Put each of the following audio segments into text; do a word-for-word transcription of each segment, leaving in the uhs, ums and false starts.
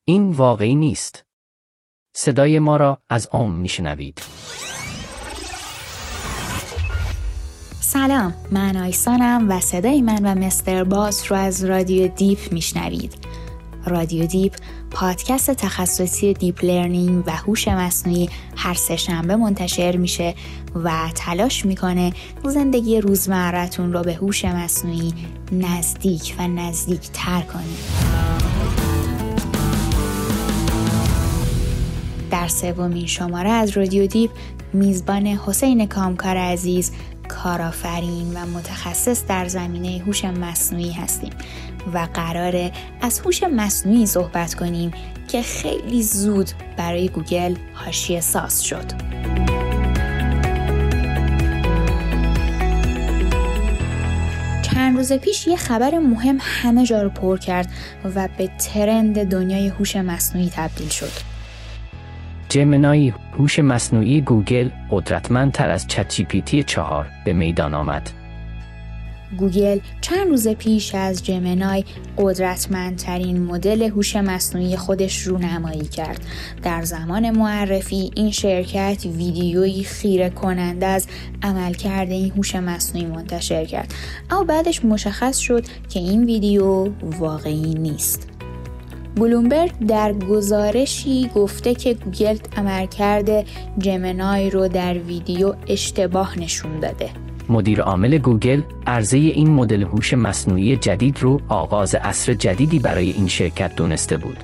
این واقعی نیست. صدای ما را از عام میشنوید. سلام، من آیسانم و صدای من و مستر باس رو از رادیو دیپ میشنوید. رادیو دیپ پادکست تخصصی دیپ لرنینگ و هوش مصنوعی هر سه شنبه منتشر میشه و تلاش میکنه زندگی روزمره‌تون رو به هوش مصنوعی نزدیک و نزدیک تر کنه. در سومین شماره از رادیو دیپ میزبان حسین کامکار عزیز، کارآفرین و متخصص در زمینه هوش مصنوعی هستیم و قراره از هوش مصنوعی صحبت کنیم که خیلی زود برای گوگل حاشیه ساز شد. چند روز پیش یه خبر مهم همه جا رو پر کرد و به ترند دنیای هوش مصنوعی تبدیل شد. جمینای، هوش مصنوعی گوگل، قدرتمندتر از چت جی پی تی چهار به میدان آمد. گوگل چند روز پیش از جمینای قدرتمندترین مدل هوش مصنوعی خودش رو نمایی کرد. در زمان معرفی این شرکت ویدیویی خیره کننده از عملکرد این هوش مصنوعی منتشر کرد، اما بعدش مشخص شد که این ویدیو واقعی نیست. بلومبرگ در گزارشی گفته که گوگل عملکرد جمینای رو در ویدیو اشتباه نشون داده. مدیر عامل گوگل عرضه این مدل هوش مصنوعی جدید رو آغاز عصر جدیدی برای این شرکت دونسته بود.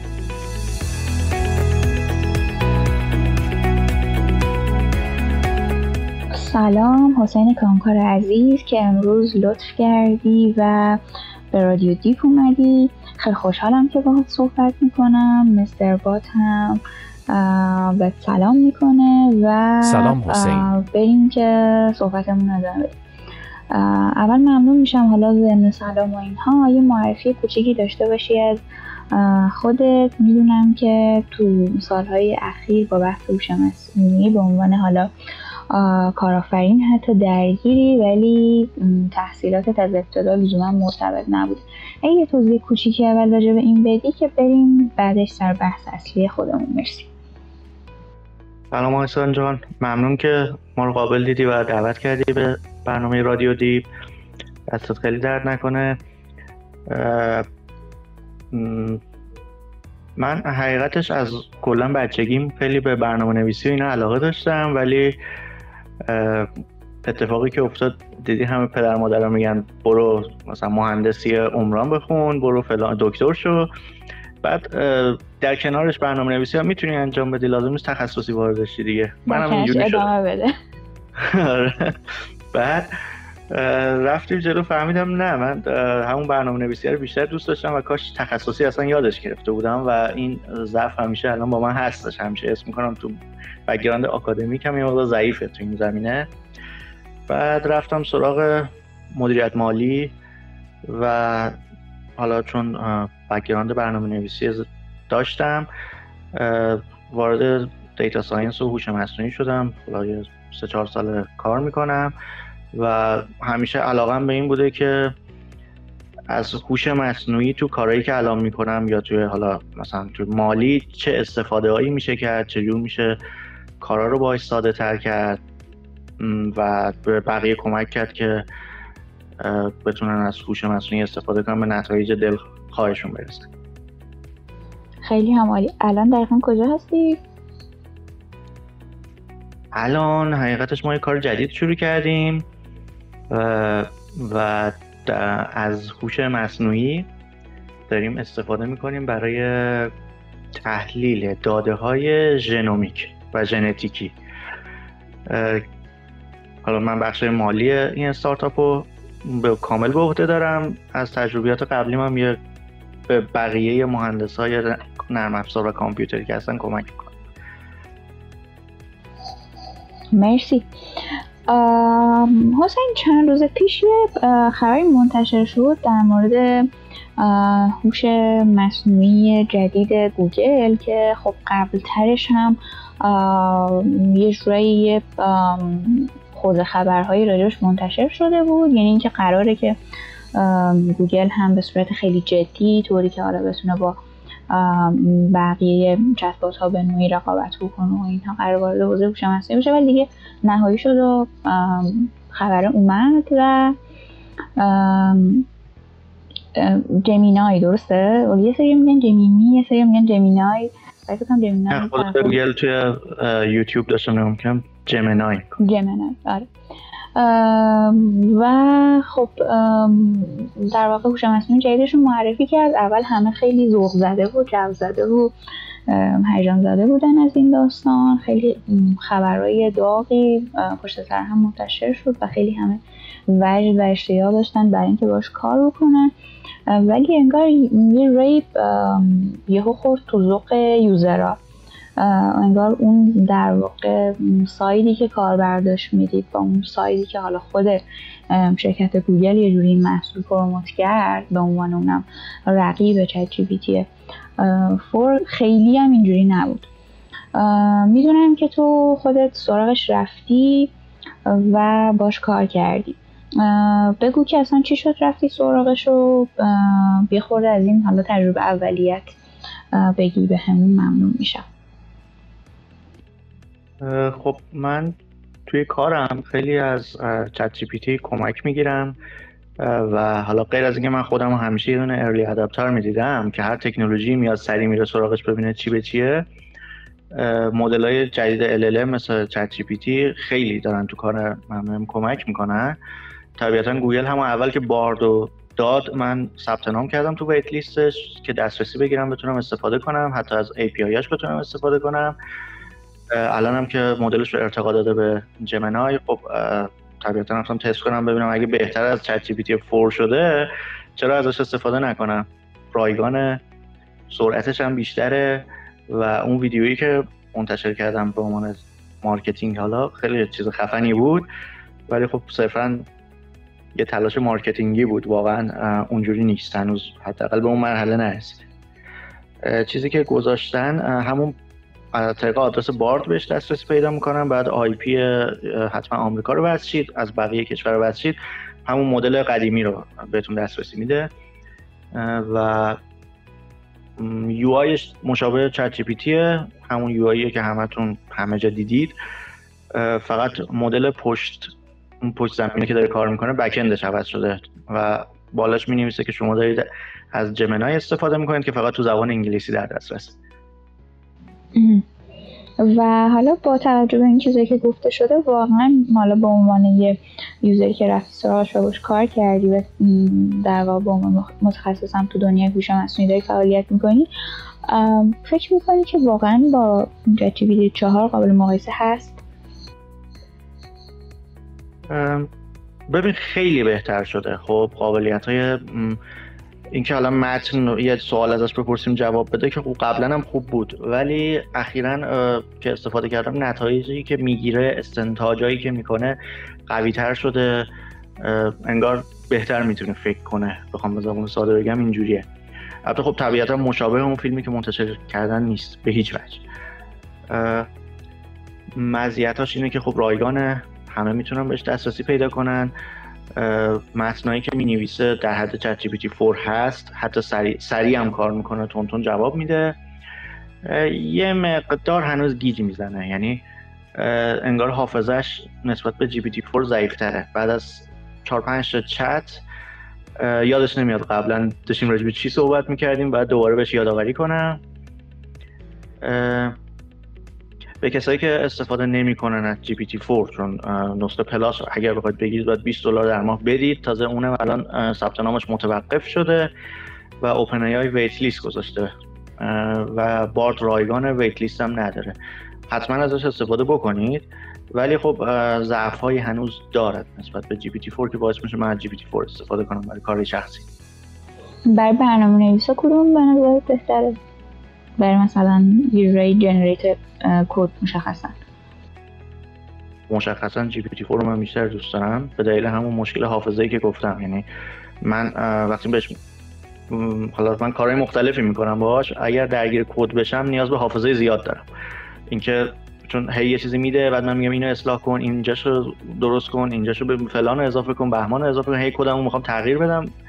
سلام، حسین کامکار عزیز که امروز لطف کردی و به رادیو دیپ اومدی. خیلی خوشحالم که باهات صحبت میکنم. مستر بات هم به سلام میکنه و سلام حسین. بریم که صحبتمون ادامه بدیم. اول ممنون میشم حالا ضمن سلام و اینها یه معرفی کوچیکی داشته باشی از خودت. میدونم که تو سالهای اخیر با بحث هوش مصنوعی به عنوان حالا کارآفرین حتی درگیری، ولی تحصیلاتت از ابتدا لزوما مرتبط نبود. اگه یه توضیح کوچیکی اول راجع به این بدی که بریم بعدش سر بحث اصلی خودمون. مرسی. سلام آیسان جان، ممنون که ما رو قابل دیدی و دعوت کردی به برنامه رادیو دیپ. دستت خیلی درد نکنه. من حقیقتش از کلا بچگیم خیلی به برنامه نویسی و اینا علاقه داشتم، ولی اتفاقی که افتاد دیدی همه پدر مادرها میگن برو مثلا مهندسی عمران بخون، برو فلان دکتر شو، بعد در کنارش برنامه نویسی هم میتونی انجام بدی، لازم نیست تخصصی وارد بشی دیگه. منم اینجوری ادامه بده. بعد رفتیم جلو، فهمیدم نه، من همون برنامه نویسی رو بیشتر دوست داشتم و کاش تخصصی اصلا یادش گرفته بودم و این ضعف همیشه الان با من هستش. همیشه اسم میکنم تو بک‌گراند آکادمیکم یه مقدار ضعیفه تو این زمینه. بعد رفتم سراغ مدیریت مالی و حالا چون بک‌گراند برنامه نویسی داشتم وارد دیتا ساینس و هوش مصنوعی شدم. حالا سه چهار سال کار میکنم و همیشه علاقم به این بوده که از هوش مصنوعی تو کارهایی که الان میکنم یا توی حالا مثلا تو مالی چه استفاده هایی میشه کرد، چجور میشه کارا رو باهاش ساده تر کرد و به بقیه کمک کرد که بتونن از هوش مصنوعی استفاده کنن به نتایج دلخواهشون برسن. خیلی هم عالی. الان دقیقاً کجا هستی؟ الان حقیقتش ما یه کار جدید شروع کردیم و, و از هوش مصنوعی داریم استفاده میکنیم برای تحلیل داده های ژنومیک و ژنتیکی. حالا من بخش مالی این استارتاپ رو به کامل به عهده دارم. از تجربیات قبلی من یه به بقیه مهندسای نرم افزار و کامپیوتری که هستن کمک میکنم. مرسی. حسین، چند روز پیش خبری منتشر شد در مورد هوش مصنوعی جدید گوگل که خب قبل ترش هم یه جورایی خود خبرهایی راجعش منتشر شده بود، یعنی اینکه قراره که گوگل هم به صورت خیلی جدی طوری که حالا بتونه با بقیه چت‌بات ها به نوعی رقابت بکنه و اینها قرار وارد حوزه هوش مصنوعی بشه، ولی دیگه نهایی شد و خبر اومد و جمینای، درسته؟ یه سری میگن جمینی، یه سری میگن جمینای. فکر کنم جمینای. خود گوگل توی یوتیوب داشتم نگاه می‌کردم جمینای. جمینای آره. و خب در واقع هوش مصنوعی جدیدشون معرفی کرد. اول همه خیلی ذوق زده و جو زده و هیجان زده بودن از این داستان، خیلی خبرهای داغی پشت سر هم منتشر شد و خیلی همه وجد و اشتیاق داشتن برای اینکه باش کار بکنن، ولی انگار یه ریپ یهو خورد تو ذوق یوزرها. انگار اون در واقع سایدی که کاربر داشت میدید با اون سایدی که حالا خود شرکت گوگل یه جوری محصول پروموت کرد به عنوان اونم رقیب چت جی پی تی فور، خیلی هم اینجوری نبود. میدونم که تو خودت سراغش رفتی و باش کار کردی، بگو که اصلا چی شد رفتی سراغش و بیخورده از این حالا تجربه اولیت بگی به همون ممنون میشم. خب من توی کارم خیلی از چت جی پی تی کمک میگیرم و حالا غیر از اینکه من خودم همیشه یه دونه ارلی اداپتر میدیدم که هر تکنولوژی میاد سریع میره سراغش ببینه چی به چیه، مدل‌های جدید ال ال ام مثل چت جی پی تی خیلی دارن تو کار من کمک میکنن. طبیعتا گوگل همون اول که باردو داد من ثبت نام کردم تو ویت لیستش که دسترسی بگیرم بتونم استفاده کنم، حتی از ای پی آیش بتونم استفاده کنم. الان هم که مدلش رو ارتقا داده به جمینای، خب طبیعتا رفتم تست کنم ببینم اگه بهتر از چت جی پی تی فور شده چرا ازش استفاده نکنم. رایگان، سرعتش هم بیشتره و اون ویدیویی که منتشر کردم به عنوان مارکتینگ حالا خیلی چیز خفنی بود، ولی خب صرفاً یه تلاش مارکتینگی بود، واقعا اونجوری نیست، هنوز حداقل به اون مرحله نرسید. چیزی که گذاشتن همون طریق آدرس بارد بهش دسترسی پیدا میکنن، بعد آی پی حتما آمریکا رو بسید، از بقیه کشور رو بسید، همون مدل قدیمی رو بهتون دسترسی میده و یو آیش مشابه چت جی پی تیه، همون یو آیه که همتون همه جا دیدید، فقط مدل پشت اون پشت زمینه که داره کار میکنه بک اندش عوض شده و بالاش مینویسه که شما دارید از جمینای استفاده میکنید که فقط تو زبان انگلیسی در دسترسه. و حالا با توجه به این چیزایی که گفته شده، واقعا حالا به عنوان یه یوزری که رفتی سراغش و باش کار کردی و در واقع به عنوان متخصص هم تو دنیای هوش مصنوعی داری فعالیت میکنی، فکر میکنی که واقعا با چت جی پی تی چهار قابل مقایسه هست؟ ببین خیلی بهتر شده. خب قابلیت‌های این که حالا متن یه سوال ازش بپرسیم جواب بده که قبلا هم خوب بود، ولی اخیراً که استفاده کردم نتایجی که میگیره، استنتاجایی که میکنه قوی‌تر شده، انگار بهتر میتونه فکر کنه. بخوام به زبان ساده بگم اینجوریه. البته خب طبیعتا مشابه اون فیلمی که منتشر کردن نیست به هیچ وجه. مزیتاش اینه که خب رایگانه، همه میتونن بهش دسترسی پیدا کنن، متنایی که مینویسه در حد چت جی پی تی فور هست، حتی سریع سریع هم کار میکنه، تون تون جواب میده. یه مقدار هنوز گیج میزنه، یعنی انگار حافظش نسبت به جی پی تی فور ضعیف‌تره. بعد از چهار پنج تا چت یادش نمیاد قبلا داشتیم راجع به چی صحبت میکردیم، بعد دوباره بهش یادآوری کنم. به کسایی که استفاده نمیکنن از جی پی تی فور، چون نسخه پلاس اگر بخواید بگیرید باید بیست دلار در ماه بدید، تازه اونم الان ثبت نامش متوقف شده و اوپن ای آی ویت لیست گذاشته و بارد رایگان ویت لیست هم نداره. حتما ازش استفاده بکنید، ولی خب ضعف‌هایی هنوز دارد نسبت به جی پی تی فور که باعث میشه من از جی پی تی فور استفاده کنم برای کار شخصی. برای برنامه‌نویسا کدوم به نظرت بهتره؟ برای مثلا یوزر جنریتد کد مشخصا مشخصا جی پی تی فور رو من بیشتر دوست دارم به دلیل همون مشکل حافظه‌ای که گفتم. یعنی من وقتی بهش حالا من کارهای مختلفی میکنم باهاش، اگر درگیر کد بشم نیاز به حافظه زیاد دارم. اینکه چون هی یه چیزی میده، بعد من میگم اینو اصلاح کن، اینجاشو درست کن، اینجاشو به فلان اضافه کن، بهمان اضافه کن، هی کدمو میخوام تغییر بدم،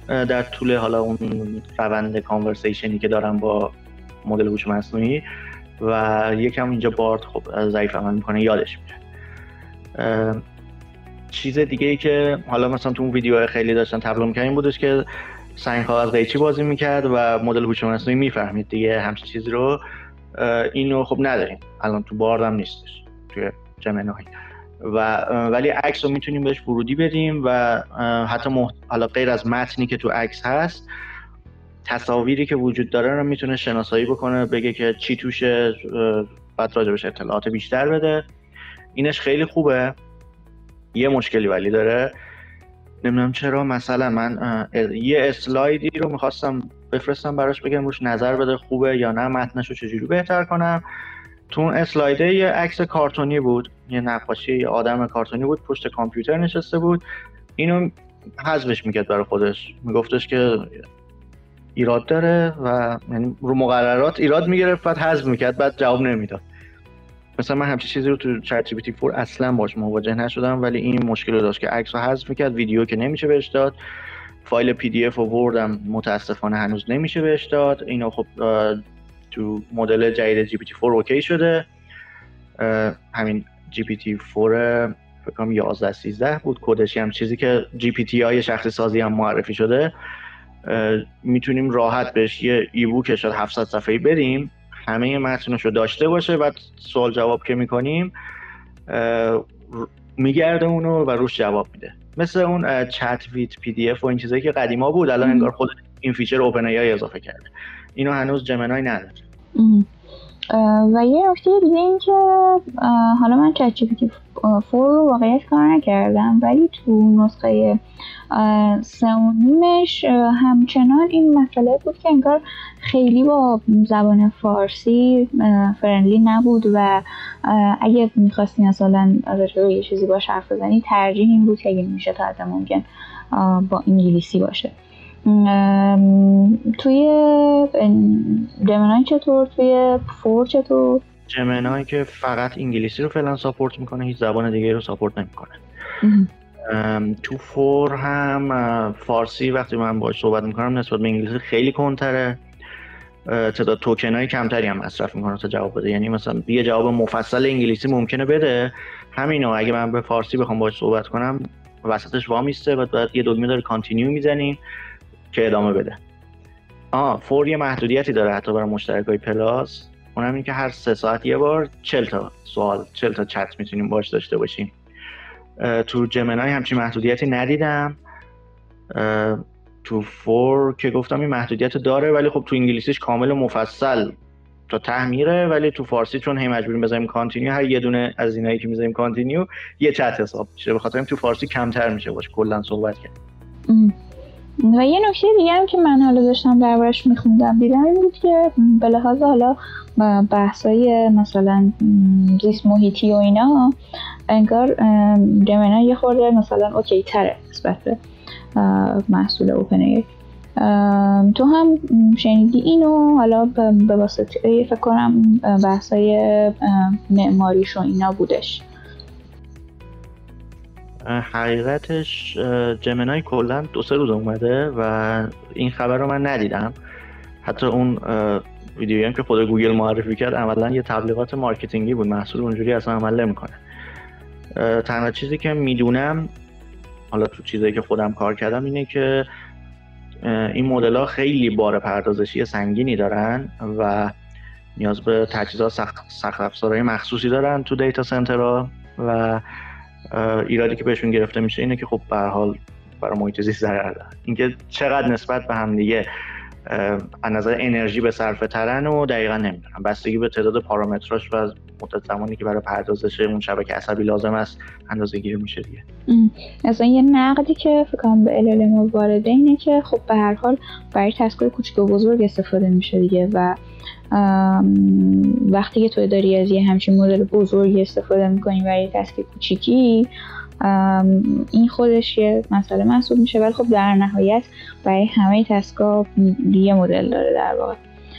در طول حالا اون روند کانورسیشنی که دارم با مدل هوش مصنوعی و یکم اینجا بارد خب ضعیف عمل میکنه یادش میره. چیز دیگه ای که حالا مثلا تو اون ویدیوهای خیلی داشتن تبلیغ می‌کردن این بودش که سنگ کاغذ قیچی بازی میکرد و مدل هوش مصنوعی میفهمید دیگه همچین چیزی رو. اینو خب نداریم الان تو بارد هم نیستش توی جمنای و ولی عکس رو میتونیم بهش ورودی بدیم و حتی محت... حالا غیر از متنی که تو عکس هست تصاویری که وجود داره رو میتونه شناسایی بکنه، بگه که چی توشه، بعد راجبش اطلاعات بیشتر بده. اینش خیلی خوبه. یه مشکلی ولی داره، نمیدونم چرا، مثلا من یه اسلایدی رو میخواستم بفرستم براش بگم روش نظر بده خوبه یا نه، متنش رو چجوری بهتر کنم. تو اون اسلایده یه عکس کارتونی بود، یه نقاشی یه آدم کارتونی بود پشت کامپیوتر نشسته بود. اینو حذفش میکرد برای خودش، میگفتش که ایراد داره و یعنی رو مقررات ایراد میگرفت بعد حذف میکرد بعد جواب نمیداد. مثلا من همچین چیزی رو تو چت جی پی تی فور اصلا باش مواجه نشدم ولی این مشکل رو داشت که عکس رو حذف میکرد، ویدیو که نمیشه بهش داد، فایل پی دی اف و ورد هم متاسفانه هنوز نمیشه بهش داد. اینو خب تو مدل جدید جی پی تی فور اوکی شده، همین جی پی تی فور فکر کنم یازده سیزده بود کدش، هم چیزی که جی پی تی های شخصی سازی هم معرفی شده. میتونیم راحت بهش یه ای بوک شاید هفتصد صفحه‌ای بریم، همه متنشو داشته باشه، بعد سوال جواب که میکنیم میگرده اونو و روش جواب میده، مثل اون چت ویت پی دی اف و این چیزایی که قدیما بود الان انگار خود این فیچر اوپن ای آی اضافه کرده. اینو هنوز جمنای نداره. و یه نکته دیگه این که حالا من چت جی پی تی فور رو واقعیت کار نکردم ولی تو نسخه سه و نیمش همچنان این مسئله بود که انگار خیلی با زبان فارسی فرندلی نبود و اگه میخواستی مثلا راجع به یه چیزی باش حرف بزنی ترجیح این بود که اگه میشه تا حد ممکن با انگلیسی باشه. توی جمنای چطور؟ توی فور چطور؟ جمنای که فقط انگلیسی رو فعلا ساپورت میکنه، هیچ زبان دیگه رو ساپورت نمیکنه. تو فور هم فارسی وقتی من باهاش صحبت میکنم نسبت به انگلیسی خیلی کندتره، تعداد توکنای کمتری هم مصرف میکنه تا جواب بده. یعنی مثلا یه جواب مفصل انگلیسی ممکنه بده، همینو اگه من به فارسی بخوام باهاش صحبت کنم وسطش وامیسته و بعد یه دکمه داره کانتینیو میزنیم که ادامه بده. آه فور یه محدودیتی داره حتی برای مشترکای پلاس، اونم این که هر سه ساعت یه بار چهل تا سوال چهل تا چت میتونیم باش داشته باشیم. تو جمنای همچین محدودیتی ندیدم. تو فور که گفتم این محدودیت داره ولی خب تو انگلیسیش کامل و مفصل تا ته میره، ولی تو فارسی چون هی مجبوریم بذاریم کانتینیو، هر یه دونه از اینایی که میذاریم کانتینیو یه چت حساب میشه، به خاطر این تو فارسی کمتر میشه باش کلا صحبت کرد. و یه نکته دیگه هم که من حالا داشتم دربارش میخوندم دیدم این بود که به لحاظ حالا بحثای مثلا زیست محیطی و اینا انگار جمنای یه خورده مثلا اوکی تره نسبت به محصول اوپن ای. تو هم شنیدی اینو؟ حالا به واسطه فکر کنم بحثای معماریش و اینا بودش. حقیقتش جمنای کلا دو سه روز اومده و این خبر رو من ندیدم. حتی اون ویدیویی هم که خود گوگل معرفی کرد عملاً یه تبلیغات مارکتینگی بود، محصول اونجوری اصلا عمل نمی‌کنه. تنها چیزی که میدونم حالا تو چیزایی که خودم کار کردم اینه که این مدل‌ها خیلی بار پردازشی سنگینی دارن و نیاز به تجهیزات سخت افزارهای مخصوصی دارن تو دیتا سنترها و ایرادی که بهشون گرفته میشه اینه که خب به هر حال برای محیط زیست ضرر دارن. اینکه چقدر نسبت به هم دیگه از نظر انرژی به صرفه ترن و دقیقاً نمیدونم، بستگی به تعداد پارامتراش و مدت زمانی که برای پردازش اون شبکه عصبی لازم است اندازه‌گیری میشه دیگه. اصلا یه نقدی که فکر کنم به ال ال ام وارده اینه که خب به هر حال برای تسک‌های کوچیک و بزرگ استفاده میشه دیگه و وقتی که تو داری از یه همچین مدل بزرگی استفاده میکنی برای تسک کوچیکی این خودش یه مسئله محسوب میشه، ولی خب در نهایت برای همه تسکا یه مدل داره در واقع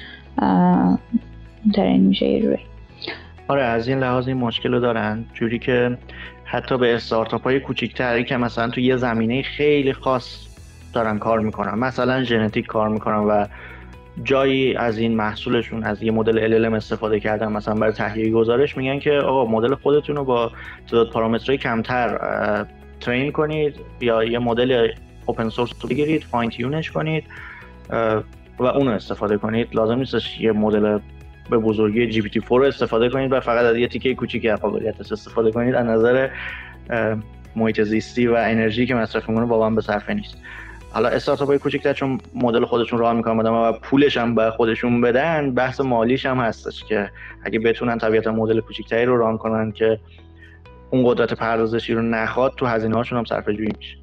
ترین میشه یه جوری. آره از این لحاظ این مشکل رو دارن، جوری که حتی به استارتاپ های کوچیک‌تری که مثلا تو یه زمینه خیلی خاص دارن کار میکنن، مثلا ژنتیک کار میکنن و جایی از این محصولشون از یه مدل ال ال ام استفاده کردن مثلا برای تهیه گزارش، میگن که آقا مدل خودتون رو با تعداد پارامترهای کمتر ترین کنید یا یه مدل اوپن سورس رو بگیرید فاین تیونش کنید و اون رو استفاده کنید. لازم نیستش یه مدل به بزرگی جی پی تی فور استفاده کنید و فقط از یه تیکه کوچیکی از قابلیتش استفاده کنید. از نظر محیط زیستی و انرژی که مصرف می‌کنه واقعا به صرفه نیست. حالا استارتاپ‌های کوچیک‌تر چون مدل خودشون راه می‌کنن و پولش هم به خودشون بدن، بحث مالیش هم هستش که اگه بتونن طبیعتا مدل کوچیک‌تری رو راه کنن که اون قدرت پردازشی رو نخواد، تو هزینه‌هاشون هم صرفه‌جویی میشه.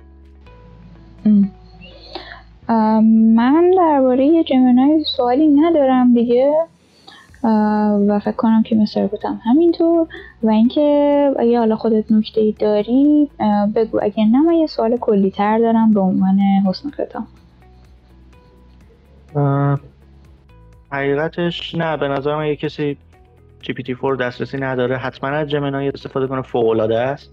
من درباره جمینای سوالی ندارم دیگه و فکر کنم که مثل بودم همینطور. و اینکه اگه حالا خودت نکته‌ای داری بگو، اگه نه من یه سوال کلی تر دارم به عنوان حسن ختام. حقیقتش نه، به نظر من یه کسی جی پی تی فور دسترسی نداره حتما از جمینای استفاده کنه، فوق‌العاده است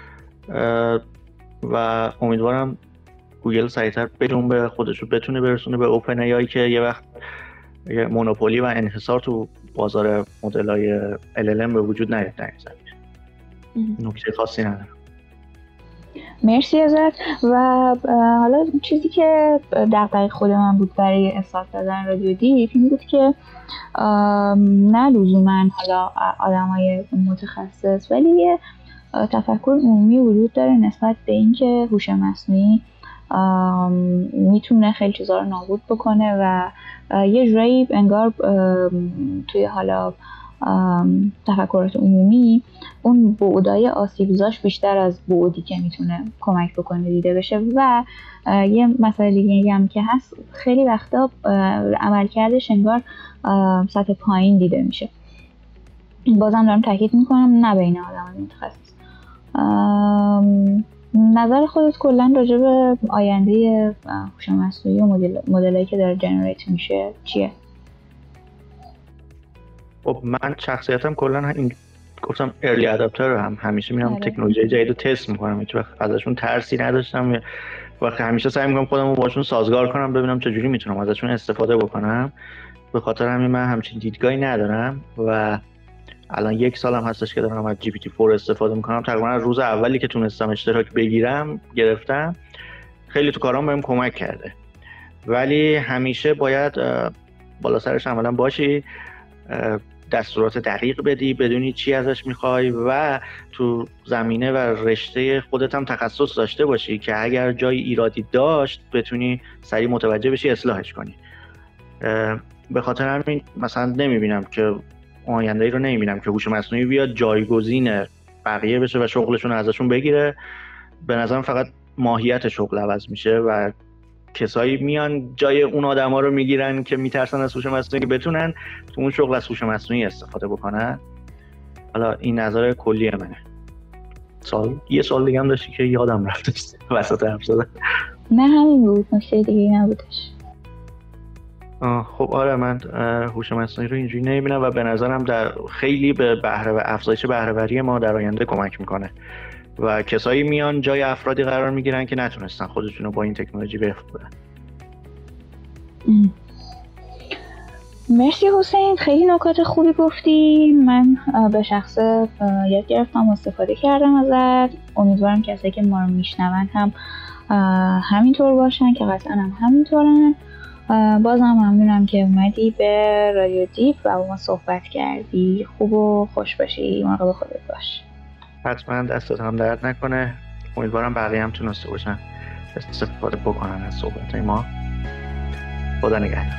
و امیدوارم گوگل سریعتر بدون به خودش رو بتونه برسونه به اوپن ای آی که یه وقت یه مونوپولی و انحصار تو بازار مدل‌های ال ال ام به وجود نیاد. نکته خاصی ندارم. مرسی ازت. و حالا چیزی که دغدغه خود من بود برای استارت دادن رادیو دیپ این بود که نه لزوما حالا آدمای متخصص، ولی یه تفکر عمومی وجود داره نسبت به اینکه هوش مصنوعی میتونه خیلی چیزا رو نابود بکنه و یه جورایی انگار توی حالا تفکرات عمومی اون بعدای آسیبزاش بیشتر از بعدی که میتونه کمک بکنه دیده بشه. و یه مسئله دیگه هم که هست، خیلی وقتا عملکردش انگار سطح پایین دیده میشه. بازم دارم تاکید میکنم نه بین آدم متخصص. نظر خودت کلا راجع به آینده هوش مصنوعی و مدل مدلایی که داره جنریت میشه چیه؟ خب من شخصیتم کلا این گفتم ارلی اداپتر هم، همیشه میرم تکنولوژی جدید رو تست میکنم، هیچ وقت ازشون ترسی نداشتم و همیشه سعی میکنم خودم رو باشون سازگار کنم ببینم چجوری میتونم ازشون استفاده بکنم. به خاطر همین من همچین دیدگاهی ندارم و الان یک سالم هستش که دارم از جی پی تی فور استفاده میکنم. تقریبا از روز اولی که تونستم اشتراک بگیرم گرفتم، خیلی تو کارام بهم کمک کرده، ولی همیشه باید بالا سرش عملا باشی، دستورات دقیق بدی، بدونی چی ازش میخوای و تو زمینه و رشته خودت هم تخصص داشته باشی که اگر جای ایرادی داشت بتونی سریع متوجه بشی اصلاحش کنی. به خاطر همین مثلا نمیبینم که آینده‌ای رو نمیبینم که هوش مصنوعی بیاد جایگزین بقیه بشه و شغلشون ازشون بگیره. به نظرم فقط ماهیت شغل عوض میشه و کسایی میان جای اون آدما رو میگیرن که میترسن از هوش مصنوعی که بتونن تو اون شغل از هوش مصنوعی استفاده بکنن. حالا این نظر کلی منه. سوال یه سوال دیگه هم داشتی که یادم رفتش وسط حرف زدن. نه همین بود، نکته دیگه نبودش. خب آره، من هوش مصنوعی رو اینجوری نمیبینم و به نظرم در خیلی به بهره و افزایش بهره‌وری ما در آینده کمک میکنه و کسایی میان جای افرادی قرار میگیرن که نتونستن خودشون رو با این تکنولوژی بفهمن. مرسی حسین، خیلی نکات خوبی گفتی. من به شخص یاد گرفتم و استفاده کردم ازت. امیدوارم کسایی که ما رو میشنون هم همینطور باشن که قطعا هم همینطورن. بازم ممنونم که اومدی به رادیو دیپ و با ما صحبت کردی. خوب و خوش باشی، مراقب خودت باش. حتما، دستت هم درد نکنه. امیدوارم بقیه هم تونسته باشن استفاده بکنن از صحبتای ما. خدا نگهدار.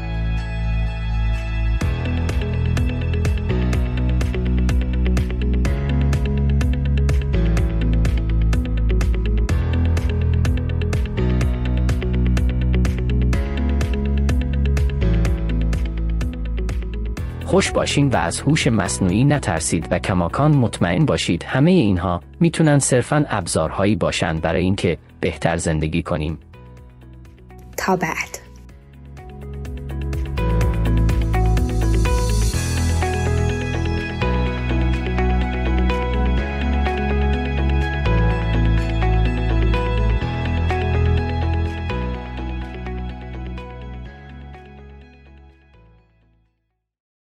خوش باشین و از هوش مصنوعی نترسید و کماکان مطمئن باشید همه اینها میتونن صرفاً ابزارهایی باشن برای اینکه بهتر زندگی کنیم. تا بعد.